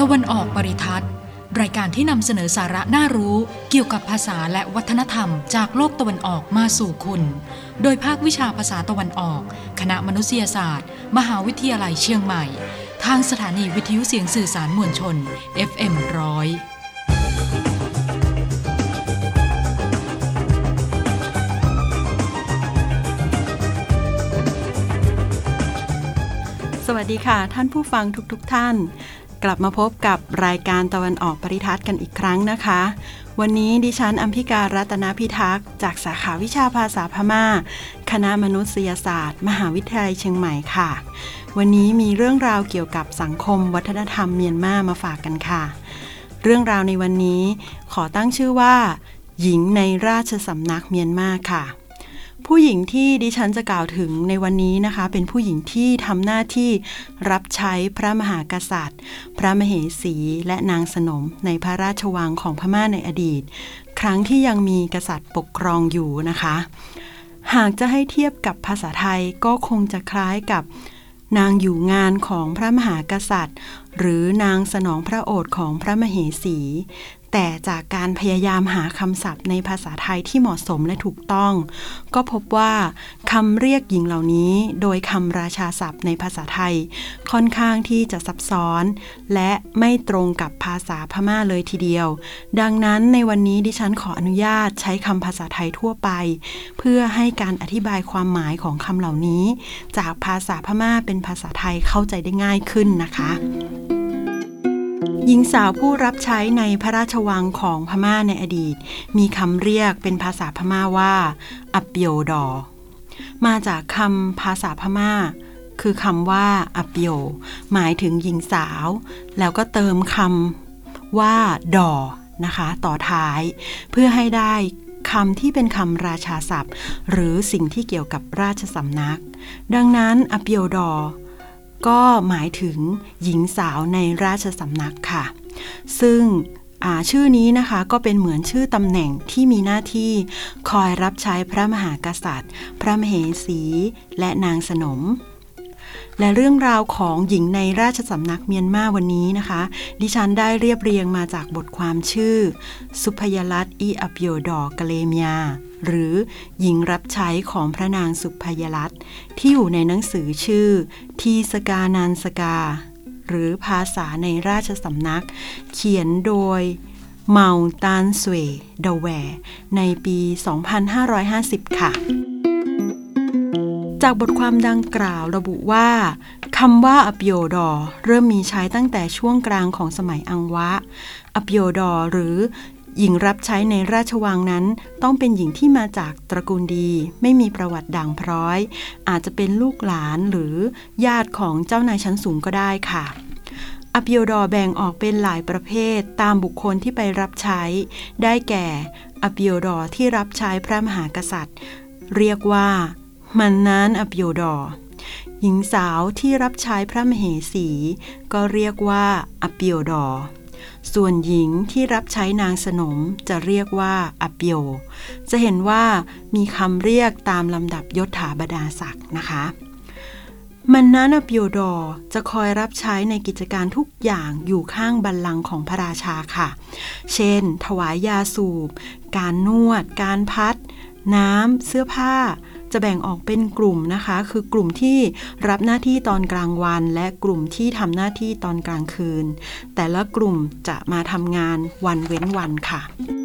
วันออกปริทัศน์รายการที่นำเสนอสาระน่ารู้เกี่ยวกับภาษาและวัฒนธรรมจากโลกตะวันออกมาสู่คุณโดยภาควิชาภาษาตะวันออกคณะมนุษยศาสตร์มหาวิทยาลัยเชียงใหม่ทางสถานีวิทยุเสียงสื่อสารมวลชน FM 100 สวัสดีค่ะท่านผู้ฟังทุกท่านกลับมาพบกับรายการตะวันออกปริทัศน์กันอีกครั้งนะคะวันนี้ดิฉันอัมพิการรัตนพิทักษ์จากสาขาวิชาภาษาพม่าคณะมนุษยศาสตร์มหาวิทยาลัยเชียงใหม่ค่ะวันนี้มีเรื่องราวเกี่ยวกับสังคมวัฒนธรรมเมียนมามาฝากกันค่ะเรื่องราวในวันนี้ขอตั้งชื่อว่าหญิงในราชสำนักเมียนมาค่ะผู้หญิงที่ดิฉันจะกล่าวถึงในวันนี้นะคะเป็นผู้หญิงที่ทำหน้าที่รับใช้พระมหากษัตริย์พระมเหสีและนางสนมในพระราชวังของพม่าในอดีตครั้งที่ยังมีกษัตริย์ปกครองอยู่นะคะหากจะให้เทียบกับภาษาไทยก็คงจะคล้ายกับนางอยู่งานของพระมหากษัตริย์หรือนางสนองพระโอษฐ์ของพระมเหสีแต่จากการพยายามหาคำศัพท์ในภาษาไทยที่เหมาะสมและถูกต้องก็พบว่าคำเรียกหญิงเหล่านี้โดยคำราชาศัพท์ในภาษาไทยค่อนข้างที่จะซับซ้อนและไม่ตรงกับภาษาพม่าเลยทีเดียวดังนั้นในวันนี้ดิฉันขออนุญาตใช้คำภาษาไทยทั่วไปเพื่อให้การอธิบายความหมายของคำเหล่านี้จากภาษาพม่าเป็นภาษาไทยเข้าใจได้ง่ายขึ้นนะคะหญิงสาวผู้รับใช้ในพระราชวังของพม่าในอดีตมีคำเรียกเป็นภาษาพม่าว่าอัปเปียวดอมาจากคำภาษาพม่าคือคำว่าอัปเปียวหมายถึงหญิงสาวแล้วก็เติมคำว่าดอนะคะต่อท้ายเพื่อให้ได้คำที่เป็นคำราชาศัพท์หรือสิ่งที่เกี่ยวกับราชสำนักดังนั้นอัปเปียวดอก็หมายถึงหญิงสาวในราชสำนักค่ะซึ่งชื่อนี้นะคะก็เป็นเหมือนชื่อตำแหน่งที่มีหน้าที่คอยรับใช้พระมหากษัตริย์พระมเหสีและนางสนมและเรื่องราวของหญิงในราชสำนักเมียนมาวันนี้นะคะดิฉันได้เรียบเรียงมาจากบทความชื่อสุพยรัตน์อีอัปโยดอกะเลเมียหรือหญิงรับใช้ของพระนางสุพยรัตน์ที่อยู่ในหนังสือชื่อทีสกานานสกาหรือภาษาในราชสำนักเขียนโดยเมาตานสเวดาแวในปี 2550 ค่ะจากบทความดังกล่าวระบุว่าคำว่าอัปโยดอเริ่มมีใช้ตั้งแต่ช่วงกลางของสมัยอังวะอัปโยดอหรือหญิงรับใช้ในราชวังนั้นต้องเป็นหญิงที่มาจากตระกูลดีไม่มีประวัติด่างพร้อยอาจจะเป็นลูกหลานหรือญาติของเจ้านายชั้นสูงก็ได้ค่ะอัปโยดอแบ่งออกเป็นหลายประเภทตามบุคคลที่ไปรับใช้ได้แก่อัปโยดอที่รับใช้พระมหากษัตริย์เรียกว่ามันนานอัปโยดอหญิงสาวที่รับใช้พระมเหสีก็เรียกว่าอัปโยดอส่วนหญิงที่รับใช้นางสนมจะเรียกว่าอัปโยจะเห็นว่ามีคำเรียกตามลำดับยศถาบรรดาศักดิ์นะคะมันนานอัปโยดอจะคอยรับใช้ในกิจการทุกอย่างอยู่ข้างบัลลังก์ของพระราชาค่ะเช่นถวายยาสูบการนวดการพัดน้ำเสื้อผ้าจะแบ่งออกเป็นกลุ่มนะคะคือกลุ่มที่รับหน้าที่ตอนกลางวันและกลุ่มที่ทำหน้าที่ตอนกลางคืนแต่ละกลุ่มจะมาทำงานวันเว้นวันค่ะ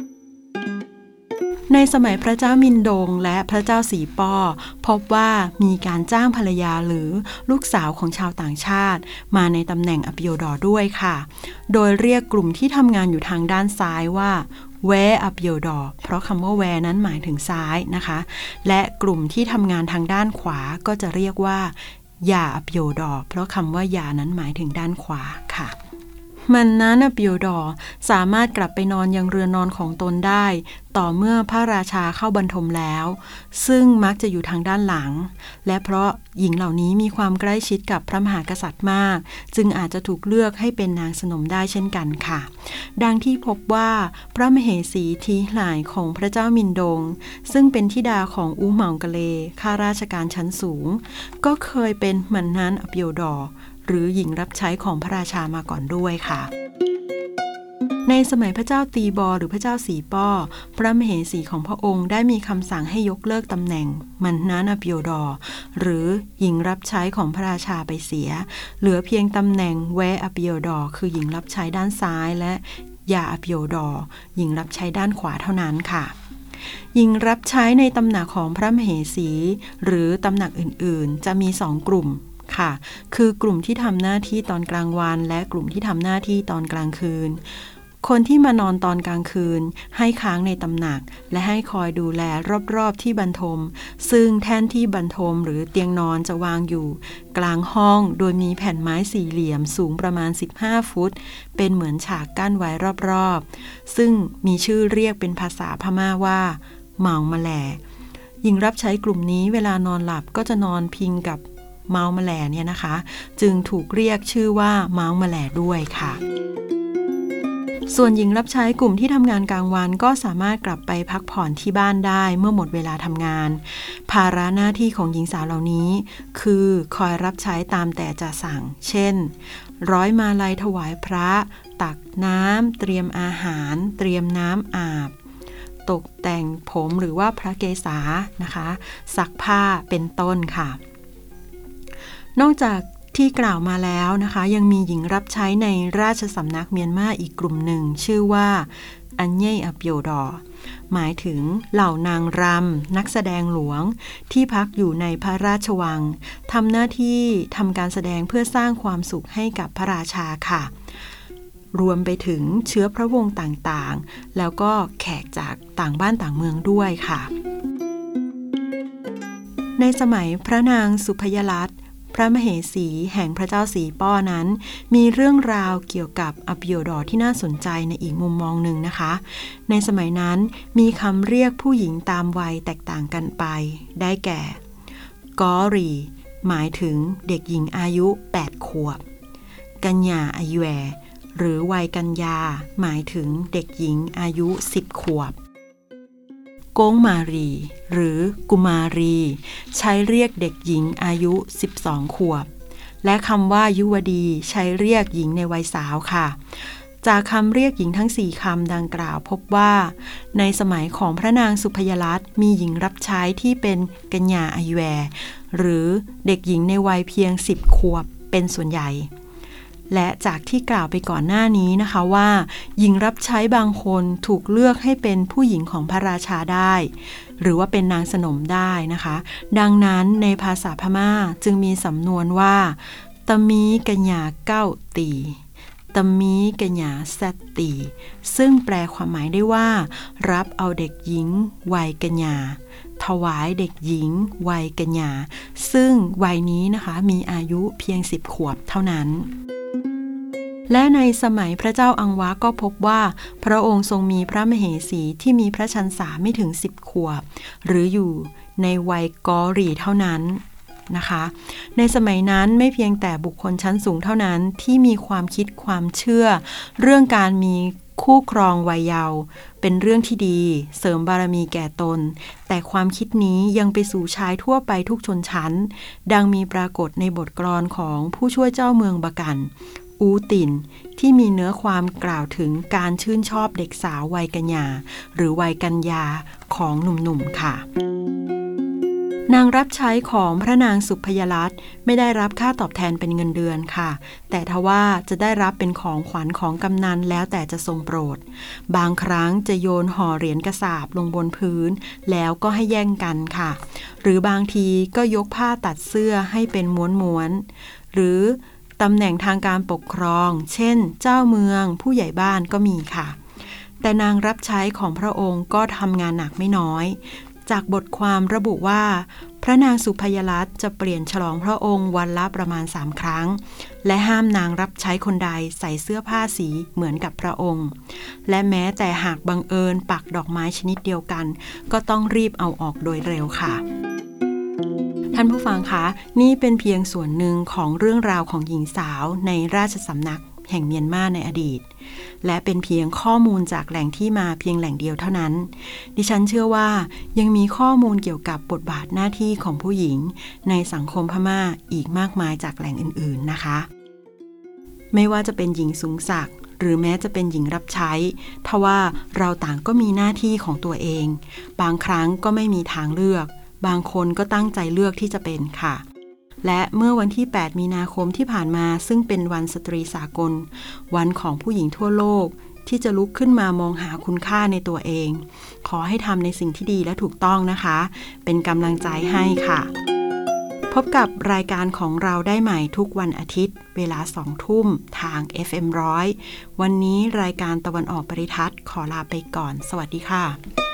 ในสมัยพระเจ้ามินดงและพระเจ้าสีป้อพบว่ามีการจ้างภรรยาหรือลูกสาวของชาวต่างชาติมาในตำแหน่งอัปโยดอด้วยค่ะโดยเรียกกลุ่มที่ทำงานอยู่ทางด้านซ้ายว่าแวอัปโยดอเพราะคำว่าแวนั้นหมายถึงซ้ายนะคะและกลุ่มที่ทำงานทางด้านขวาก็จะเรียกว่ายาอัปโยดอเพราะคำว่ายานั้นหมายถึงด้านขวาค่ะมันนั้นอัปโยดอสามารถกลับไปนอนยังเรือนนอนของตนได้ต่อเมื่อพระราชาเข้าบรรทมแล้วซึ่งมักจะอยู่ทางด้านหลังและเพราะหญิงเหล่านี้มีความใกล้ชิดกับพระมหากษัตริย์มากจึงอาจจะถูกเลือกให้เป็นนางสนมได้เช่นกันค่ะดังที่พบว่าพระมเหสีทีหลายของพระเจ้ามินดงซึ่งเป็นธิดาของอูเหมากะเลข้าราชการชั้นสูงก็เคยเป็นมันนั้นอัปโยดอหรือหญิงรับใช้ของพระราชามาก่อนด้วยค่ะในสมัยพระเจ้าตีบอหรือพระเจ้าสีป้อพระมเหสีของพระองค์ได้มีคำสั่งให้ยกเลิกตำแหน่งมันนานาปิโอดอร์หรือหญิงรับใช้ของพระราชาไปเสียเหลือเพียงตำแหน่งแวอปิโอดอร์คือหญิงรับใช้ด้านซ้ายและยาอปิโอดอร์หญิงรับใช้ด้านขวาเท่านั้นค่ะหญิงรับใช้ในตำหนักของพระมเหสีหรือตำหนักอื่นๆจะมี2 กลุ่มค่ะคือกลุ่มที่ทำหน้าที่ตอนกลางวันและกลุ่มที่ทำหน้าที่ตอนกลางคืนคนที่มานอนตอนกลางคืนให้ค้างในตำหนักและให้คอยดูแลรอบๆที่บรรทมซึ่งแท่นที่บรรทมหรือเตียงนอนจะวางอยู่กลางห้องโดยมีแผ่นไม้สี่เหลี่ยมสูงประมาณ15 ฟุตเป็นเหมือนฉากกั้นไว้รอบๆซึ่งมีชื่อเรียกเป็นภาษาพม่าว่าเมาแมลหญิงรับใช้กลุ่มนี้เวลานอนหลับก็จะนอนพิงกับเมาแมลเนี่ยนะคะจึงถูกเรียกชื่อว่าเมาแมลด้วยค่ะส่วนหญิงรับใช้กลุ่มที่ทำงานกลางวันก็สามารถกลับไปพักผ่อนที่บ้านได้เมื่อหมดเวลาทำงานภาระหน้าที่ของหญิงสาวเหล่านี้คือคอยรับใช้ตามแต่จะสั่งเช่นร้อยมาลัยถวายพระตักน้ำเตรียมอาหารเตรียมน้ำอาบตกแต่งผมหรือว่าพระเกศานะคะซักผ้าเป็นต้นค่ะนอกจากที่กล่าวมาแล้วนะคะยังมีหญิงรับใช้ในราชสำนักเมียนมาอีกกลุ่มหนึ่งชื่อว่าอัญเย่อปิโอดอร์หมายถึงเหล่านางรำนักแสดงหลวงที่พักอยู่ในพระราชวังทำหน้าที่ทำการแสดงเพื่อสร้างความสุขให้กับพระราชาค่ะรวมไปถึงเชื้อพระวงศ์ต่างๆแล้วก็แขกจากต่างบ้านต่างเมืองด้วยค่ะในสมัยพระนางสุพยลัตน์พระมเหสีแห่งพระเจ้าสีป้อนั้นมีเรื่องราวเกี่ยวกับอปิโอดอร์ที่น่าสนใจในอีกมุมมองหนึ่งนะคะในสมัยนั้นมีคำเรียกผู้หญิงตามวัยแตกต่างกันไปได้แก่กอรีหมายถึงเด็กหญิงอายุ8 ขวบกัญญาอายุแวหรือวัยกัญญาหมายถึงเด็กหญิงอายุ10 ขวบโกงมารีหรือกุมารีใช้เรียกเด็กหญิงอายุ12 ขวบและคำว่ายุวดีใช้เรียกหญิงในวัยสาวค่ะจากคำเรียกหญิงทั้ง4 คำดังกล่าวพบว่าในสมัยของพระนางสุพยลัตน์มีหญิงรับใช้ที่เป็นกัญญาอายุแวหรือเด็กหญิงในวัยเพียง10 ขวบเป็นส่วนใหญ่และจากที่กล่าวไปก่อนหน้านี้นะคะว่าหญิงรับใช้บางคนถูกเลือกให้เป็นผู้หญิงของพระราชาได้หรือว่าเป็นนางสนมได้นะคะดังนั้นในภาษาพม่าจึงมีสำนวนว่าตะมีกัญญาเก้าตีตะมีกัญญาแซตตีซึ่งแปลความหมายได้ว่ารับเอาเด็กหญิงวัยกัญญาถวายเด็กหญิงวัยกัญญาซึ่งวัยนี้นะคะมีอายุเพียง10 ขวบเท่านั้นและในสมัยพระเจ้าอังวะก็พบว่าพระองค์ทรงมีพระมเหสีที่มีพระชรรษาไม่ถึง10 ขวบหรืออยู่ในวัยกอรีเท่านั้นนะคะในสมัยนั้นไม่เพียงแต่บุคคลชั้นสูงเท่านั้นที่มีความคิดความเชื่อเรื่องการมีคู่ครองวัยเยาว์เป็นเรื่องที่ดีเสริมบารมีแก่ตนแต่ความคิดนี้ยังไปสู่ชายทั่วไปทุกชนชั้นดังมีปรากฏในบทกลอนของผู้ช่วยเจ้าเมืองบากันอูตินที่มีเนื้อความกล่าวถึงการชื่นชอบเด็กสาววัยกัญญาหรือวัยกัญญาของหนุ่มๆค่ะนางรับใช้ของพระนางสุพยลัตน์ไม่ได้รับค่าตอบแทนเป็นเงินเดือนค่ะแต่ทว่าจะได้รับเป็นของขวัญของกำนันแล้วแต่จะทรงโปรดบางครั้งจะโยนห่อเหรียญกระสาบลงบนพื้นแล้วก็ให้แย่งกันค่ะหรือบางทีก็ยกผ้าตัดเสื้อให้เป็นม้วนๆหรือตำแหน่งทางการปกครองเช่นเจ้าเมืองผู้ใหญ่บ้านก็มีค่ะแต่นางรับใช้ของพระองค์ก็ทำงานหนักไม่น้อยจากบทความระบุว่าพระนางสุพยลัตน์จะเปลี่ยนฉลองพระองค์วันละประมาณ3 ครั้งและห้ามนางรับใช้คนใดใส่เสื้อผ้าสีเหมือนกับพระองค์และแม้แต่หากบังเอิญปักดอกไม้ชนิดเดียวกันก็ต้องรีบเอาออกโดยเร็วค่ะท่านผู้ฟังคะนี่เป็นเพียงส่วนหนึ่งของเรื่องราวของหญิงสาวในราชสำนักแห่งเมียนมาในอดีตและเป็นเพียงข้อมูลจากแหล่งที่มาเพียงแหล่งเดียวเท่านั้นดิฉันเชื่อว่ายังมีข้อมูลเกี่ยวกับบทบาทหน้าที่ของผู้หญิงในสังคมพม่าอีกมากมายจากแหล่งอื่นๆนะคะไม่ว่าจะเป็นหญิงสูงศักดิ์หรือแม้จะเป็นหญิงรับใช้ทว่าเราต่างก็มีหน้าที่ของตัวเองบางครั้งก็ไม่มีทางเลือกบางคนก็ตั้งใจเลือกที่จะเป็นค่ะและเมื่อวันที่8มีนาคมที่ผ่านมาซึ่งเป็นวันสตรีสากลวันของผู้หญิงทั่วโลกที่จะลุกขึ้นมามองหาคุณค่าในตัวเองขอให้ทำในสิ่งที่ดีและถูกต้องนะคะเป็นกำลังใจให้ค่ะพบกับรายการของเราได้ใหม่ทุกวันอาทิตย์เวลา 20:00 นทาง FM 100วันนี้รายการตะวันออกปริทัศน์ขอลาไปก่อนสวัสดีค่ะ